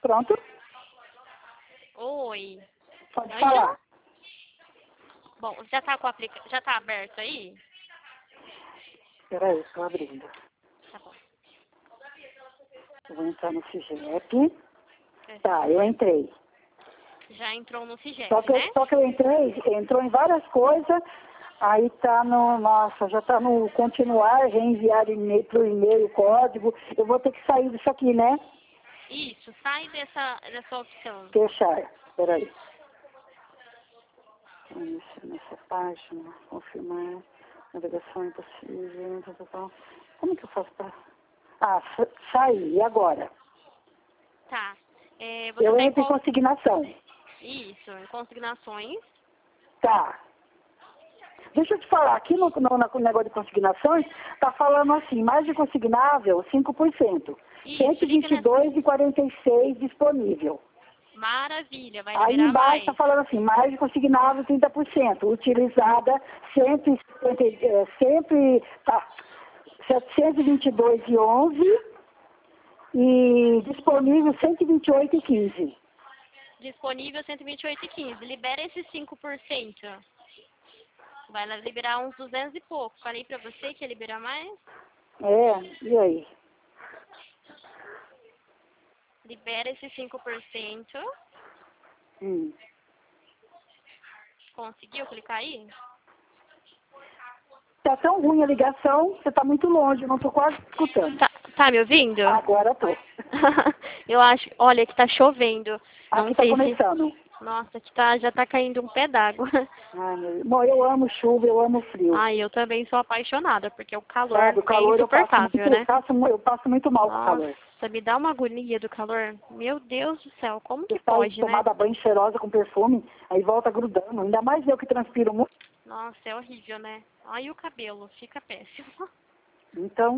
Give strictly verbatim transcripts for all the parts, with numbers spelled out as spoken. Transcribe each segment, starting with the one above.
Pronto? Oi. Pode Oi, falar. Bom, já tá com o aplica... já tá aberto aí? Peraí, estou abrindo. Tá bom. Eu vou entrar no CIGEP. Tá, eu entrei. Já entrou no Só CIGEP, que, né? só que eu entrei, entrou em várias coisas, aí tá no, nossa, já tá no continuar, reenviar e-mail pro e-mail, código. Eu vou ter que sair disso aqui, né? Isso, sai dessa, dessa opção. Fechar. Peraí. Isso, nessa página, confirmar, navegação impossível, tal, tal, tal. Como que eu faço pra... Ah, sa- sair, e agora? Tá. É, você Eu tem entro em qual... consignação. Isso, em consignações. Tá. Deixa eu te falar, aqui no, no, no negócio de consignações, tá falando assim, mais de consignável, cinco por cento. Isso, cento e vinte clica e nessa. dois e quarenta e seis disponível. Maravilha, vai Aí liberar embaixo mais. tá falando assim, mais de consignável trinta por cento. Utilizada cento e setenta, eh, sempre, tá, setecentos e vinte e dois e onze e disponível cento e vinte e oito e quinze. Disponível cento e vinte e oito e quinze. Libera esses cinco por cento. Vai lá liberar uns duzentos e pouco. Falei pra você que ia liberar mais? É, e aí? Libera esses cinco por cento. Hum. Conseguiu clicar aí? Tá tão ruim a ligação, você tá muito longe, eu não tô quase escutando. Tá, tá me ouvindo? Agora tô. Eu acho, olha que tá chovendo. Não Aqui tá sei se... começando. Nossa, aqui tá, já tá caindo um pé d'água. Ai, meu... Bom, eu amo chuva, eu amo frio. Ai, eu também sou apaixonada, porque o calor Sabe, o é calor eu passo insuportável, muito, né? passo, mu- eu passo muito mal com o calor. Nossa, me dá uma agonia do calor. Meu Deus do céu, como que Você sai pode, né? tomada banho cheirosa com perfume, aí volta grudando. Ainda mais eu que transpiro muito. Nossa, é horrível, né? Ai, o cabelo, fica péssimo. Então,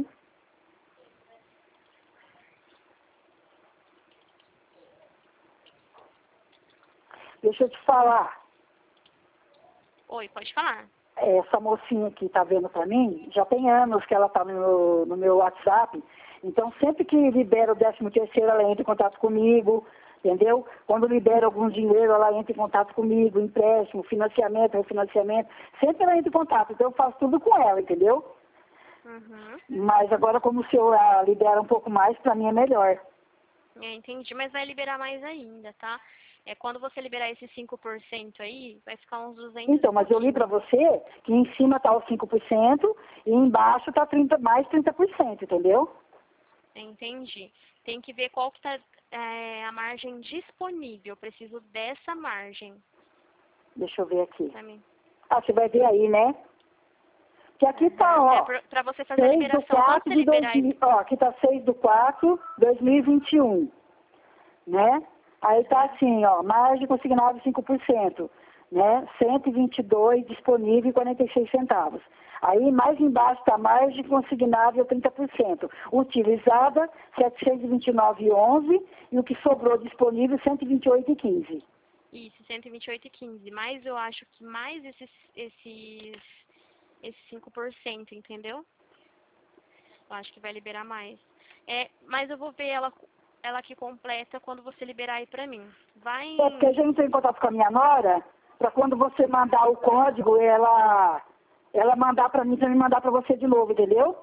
deixa eu te falar. Oi, pode falar. Essa mocinha que tá vendo pra mim, já tem anos que ela tá no meu, no meu WhatsApp. Então, sempre que libera o décimo terceiro, ela entra em contato comigo, entendeu? Quando libera algum dinheiro, ela entra em contato comigo, empréstimo, financiamento, refinanciamento. Sempre ela entra em contato, então eu faço tudo com ela, entendeu? Uhum. Mas agora, como o senhor ah, libera um pouco mais, pra mim é melhor. É, entendi, mas vai liberar mais ainda, tá? É, quando você liberar esses cinco por cento aí, vai ficar uns duzentos Então, e mas eu li pouquinho. pra você que em cima tá os cinco por cento e embaixo tá trinta, mais trinta por cento, entendeu? Entendi. Tem que ver qual que tá é, a margem disponível. Eu preciso dessa margem Deixa eu ver aqui. pra mim. Ah, você vai ver aí, né? Que aqui tá, Uhum. É ó, pra, pra você fazer a seis do liberação. Quando quatro você de liberar... dois mil, ó, aqui tá seis do quatro de dois mil e vinte e um, né? Aí tá assim, ó, margem consignada cinco por cento, né? cento e vinte e dois disponível e quarenta e seis centavos. Aí mais embaixo tá margem consignável trinta por cento, utilizada setecentos e vinte e nove e onze e o que sobrou disponível cento e vinte e oito e quinze. Isso, cento e vinte e oito e quinze. Mas eu acho que mais esses, esses, esses cinco por cento, entendeu? Eu acho que vai liberar mais. É, mas eu vou ver ela, ela aqui completa quando você liberar aí pra mim. Vai É porque a em... gente entrou em contato com a minha nora, para quando você mandar o código, ela, ela mandar para mim, para me mandar para você de novo, entendeu?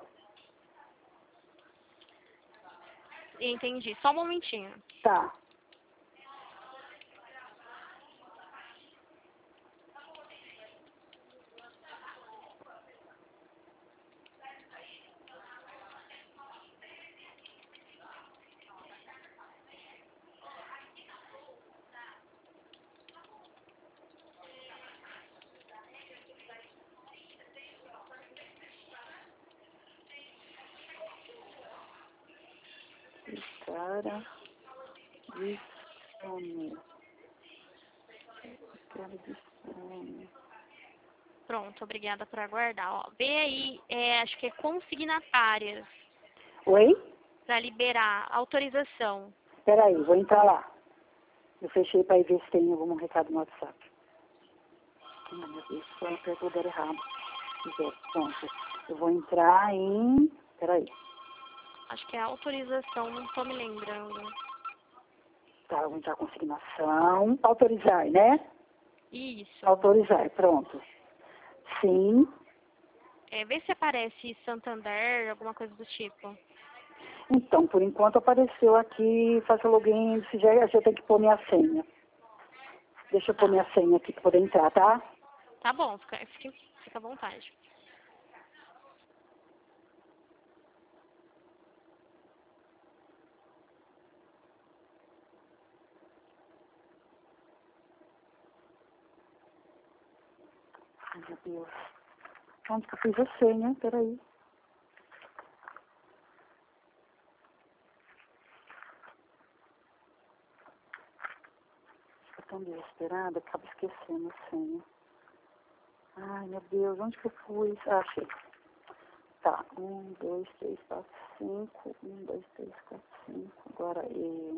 Entendi. Só um momentinho. Tá. Cara, dispone. Cara, dispone. Pronto, obrigada por aguardar. Ó, vê aí, é, acho que é consignatárias Oi? para liberar autorização. Peraí, vou entrar lá. Eu fechei para ir ver se tem algum recado no WhatsApp. Ai, meu Deus, só apertou o lugar errado. Zero. Pronto. Eu vou entrar em... Peraí. Acho que é autorização, não tô me lembrando. Tá, vou entrar consignação. Autorizar, né? Isso. Autorizar, pronto. Sim. É, vê se aparece Santander, alguma coisa do tipo. Então, por enquanto apareceu aqui, faça login, se já, já tem que pôr minha senha. Deixa eu pôr minha senha aqui para poder entrar, tá? Tá bom, fica, fica, fica à vontade. Ai, meu Deus. Onde que eu fiz a senha? Peraí. Estou tão desesperada, acabo esquecendo a senha. Ai, meu Deus, onde que eu fui? Ah, achei. Tá, um, dois, três, quatro, cinco. Um, dois, três, quatro, cinco. Agora, e...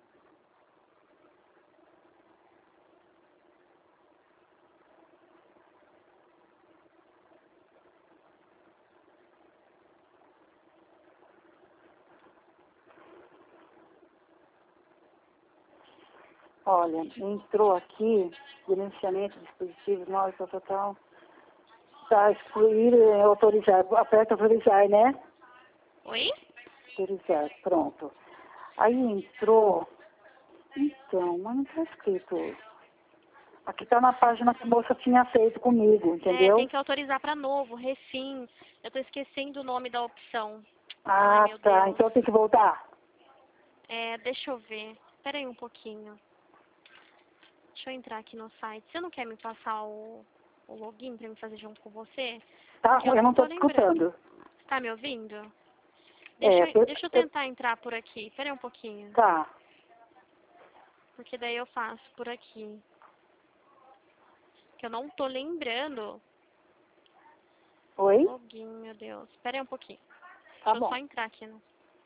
Olha, entrou aqui, gerenciamento de dispositivos, nós, tal, tal, tal. Tá, excluir, é, autorizar. Aperta autorizar, né? Oi? Autorizar, pronto. Aí entrou, então, mas não tá escrito. Aqui tá na página que a moça tinha feito comigo, É, tem entendeu? que autorizar para novo, refim. Eu tô esquecendo o nome da opção. Ai, Ah, meu tá, Deus. então tem que voltar. É, deixa eu ver. Espera aí um pouquinho. Deixa eu entrar aqui no site. Você não quer me passar o, o login para me fazer junto com você? Tá, Porque eu eu não não tô tô te lembrando. escutando. Você tá me ouvindo? Deixa É, eu, eu, deixa eu eu, tentar entrar por aqui. Espera aí um pouquinho. tá. Porque daí eu faço por aqui. Que eu não tô lembrando. Oi? Login, meu Deus. Espera aí um pouquinho. Tá Deixa eu só bom. entrar aqui, né?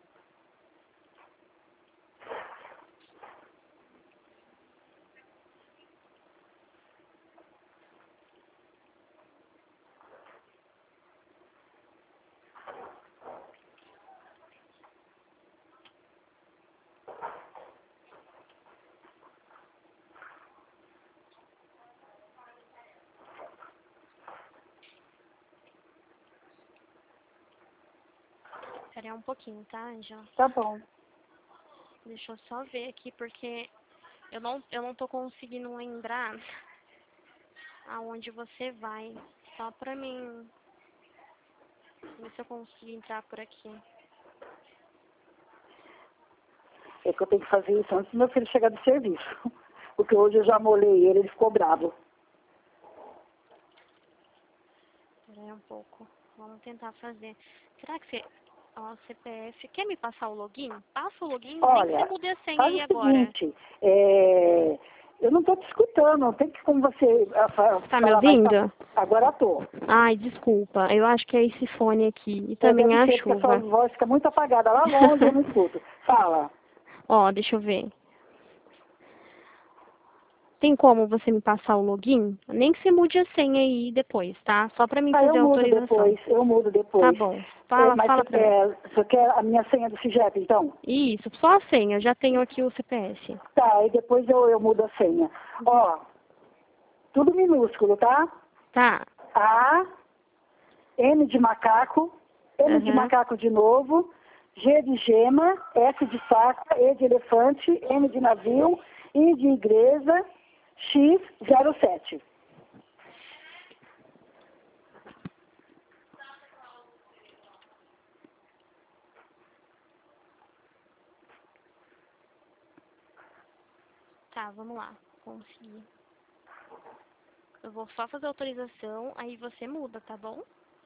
Espera aí um pouquinho, tá, Angela? Tá bom. Deixa eu só ver aqui, porque eu não, eu não tô conseguindo lembrar aonde você vai. Só pra mim ver se eu consigo entrar por aqui. É que eu tenho que fazer isso antes do meu filho chegar do serviço. Porque hoje eu já molei ele, ele ficou bravo. Espera aí um pouco. Vamos tentar fazer. Será que você... Ó, C P F... Quer me passar o login? Passa o login, nem que você Olha, mude a senha faz aí o agora. seguinte, é, eu não tô te escutando, não tem que como você ah, fa- Tá me falar mais. ouvindo? Agora tô. Ai, desculpa. Eu acho que é esse fone aqui. E É, também deve a ser porque a sua chuva. voz fica muito apagada lá longe, eu não escuto. Fala. Ó, deixa eu ver. Tem como você me passar o login? Nem que você mude a senha aí depois, tá? Só pra mim Ah, fazer eu a mudo autorização. depois, eu mudo Tá depois. bom. É, Fala, mas fala você pra mim. quer, você quer a minha senha do CIGEP, então? Isso, só a senha. Eu já tenho aqui o C P F. Tá, e depois eu, eu mudo a senha. Ó, tudo minúsculo, tá? Tá. A, M de macaco, M de Aham. macaco de novo, G de gema, S de faca, E de elefante, N de navio, I de igreja, X zero sete. Tá, vamos lá. Consegui. Eu vou só fazer a autorização, aí você muda, tá bom?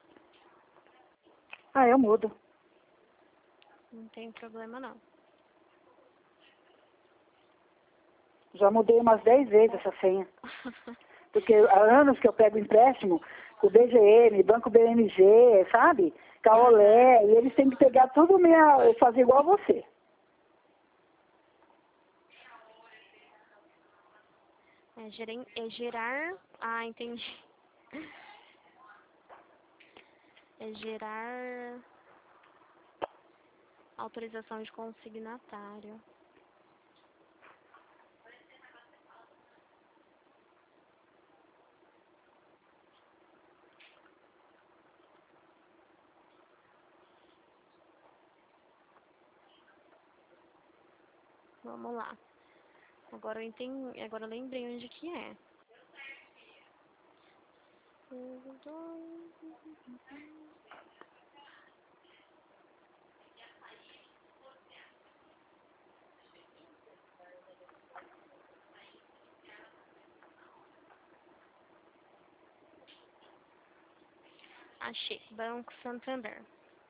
Ah, eu mudo. Não tem problema não. Já mudei umas dez vezes essa senha. Porque há anos que eu pego empréstimo com o B G M, Banco B M G, sabe? Caolé, e eles têm que pegar tudo minha, fazer igual a você. É, geren- é gerar... Ah, entendi. É gerar autorização de consignatário. Vamos lá. Agora eu entendi, agora eu lembrei onde que é. Achei. Banco Santander.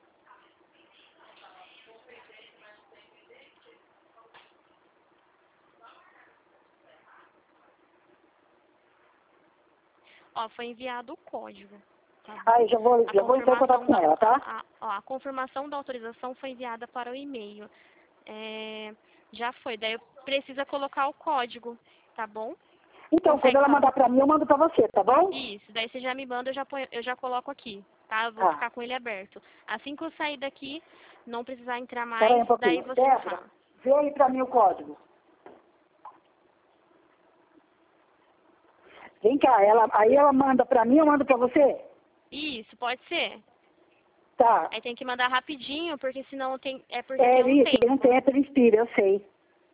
Ó, foi enviado o código. Tá bom? Aí, já vou, A já vou entrar em contato com confirmação ela, da, tá? a, ó, a confirmação da autorização foi enviada para o e-mail. É, já foi. Daí precisa colocar o código, tá bom? Então, quando Consegue ela falar? mandar pra mim, eu mando pra você, tá bom? Isso. Daí você já me manda, eu já, ponho, eu já coloco aqui, tá? Eu vou Tá. ficar com ele aberto. Assim que eu sair daqui, não precisar entrar Espera aí mais, um daí pouquinho. você me Débora, fala. vê aí pra mim o código. Vem cá, ela, aí ela manda pra mim, eu mando pra você? Isso, pode ser. Tá. Aí tem que mandar rapidinho, porque senão tem, é porque É tem um isso, tem um tempo. tempo, ele inspira, eu sei.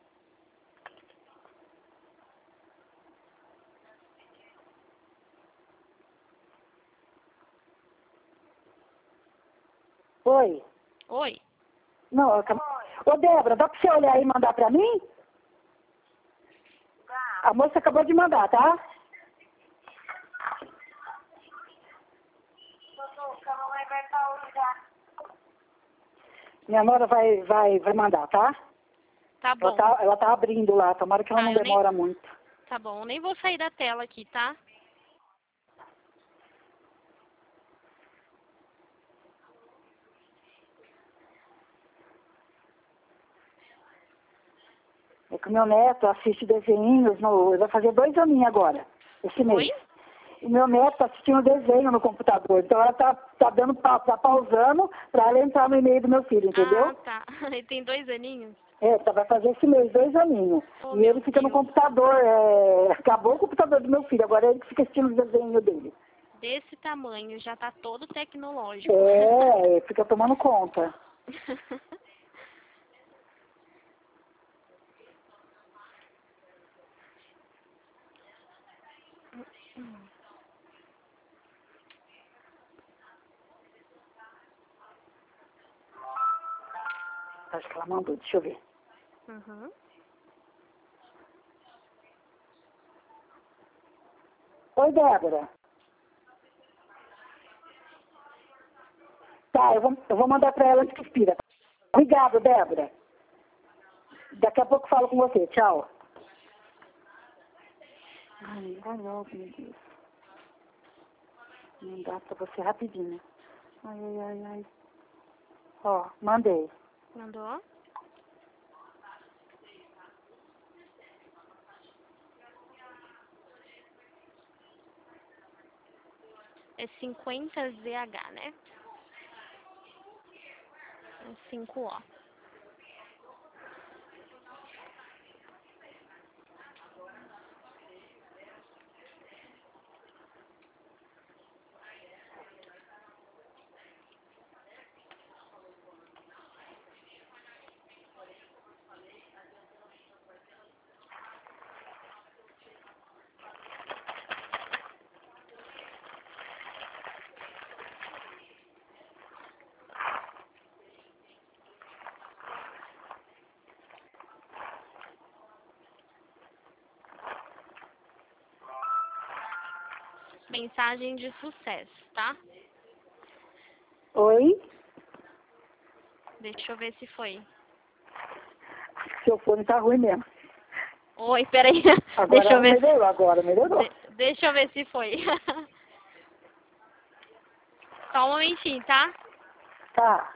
Oi? Oi? Não, eu acabo... Ô, Débora, dá pra você olhar aí e mandar pra mim? A moça acabou de mandar, tá? Minha nora vai, vai, vai mandar, tá? Tá Ela bom. tá, ela tá abrindo lá, tomara que ela Tá, não eu nem... demora muito. Tá bom, eu nem vou sair da tela aqui, tá? É que o meu neto assiste desenhinhos, no, ele vai fazer dois aninhos agora, esse mês. Oi? E meu neto tá assistindo desenho no computador, então ela tá, tá dando, pa- tá pausando pra ela entrar no e-mail do meu filho, Ah, entendeu? tá. Ele tem dois aninhos? É, tá, vai fazer esse mês dois aninhos. Oh, E meu ele fica no Deus. computador, é, acabou o computador do meu filho, agora é ele que fica assistindo os desenhos dele. Desse tamanho, já tá todo tecnológico. É, fica tomando conta. Acho que ela mandou, deixa eu ver. Uhum. Oi, Débora. Tá, eu vou, eu vou mandar pra ela antes que expira. Obrigado, Débora. Daqui a pouco falo com você. Tchau. Ai, vai logo, meu Deus. Mandar pra você rapidinho. Ai, ai, ai, ai. Ó, mandei. Mandou? É cinquenta Z H, né? É cinco O. Mensagem de sucesso, tá? Oi? Deixa eu ver se foi. Seu fone tá ruim mesmo. Oi, peraí. Agora Deixa eu ela ver se... melhorou, agora melhorou. de- Deixa eu ver se foi. Só um momentinho, tá? Tá.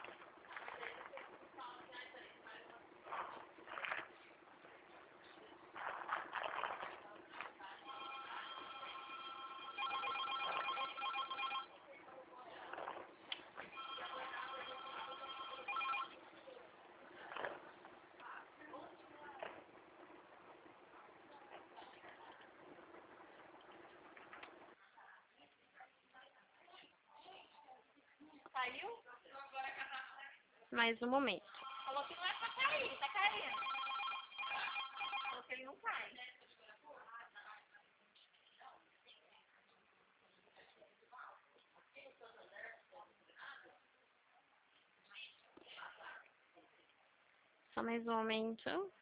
Mais um momento. Só mais um momento.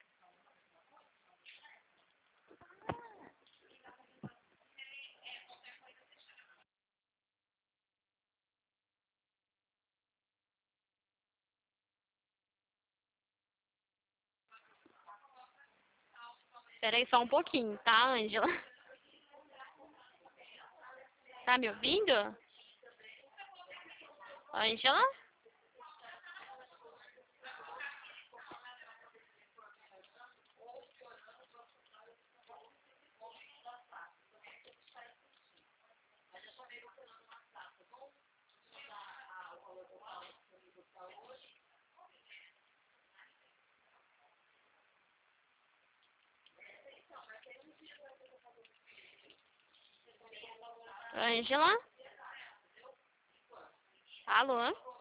Espera aí só um pouquinho, tá, Ângela? Tá me ouvindo? Ângela? Ângela? Alô?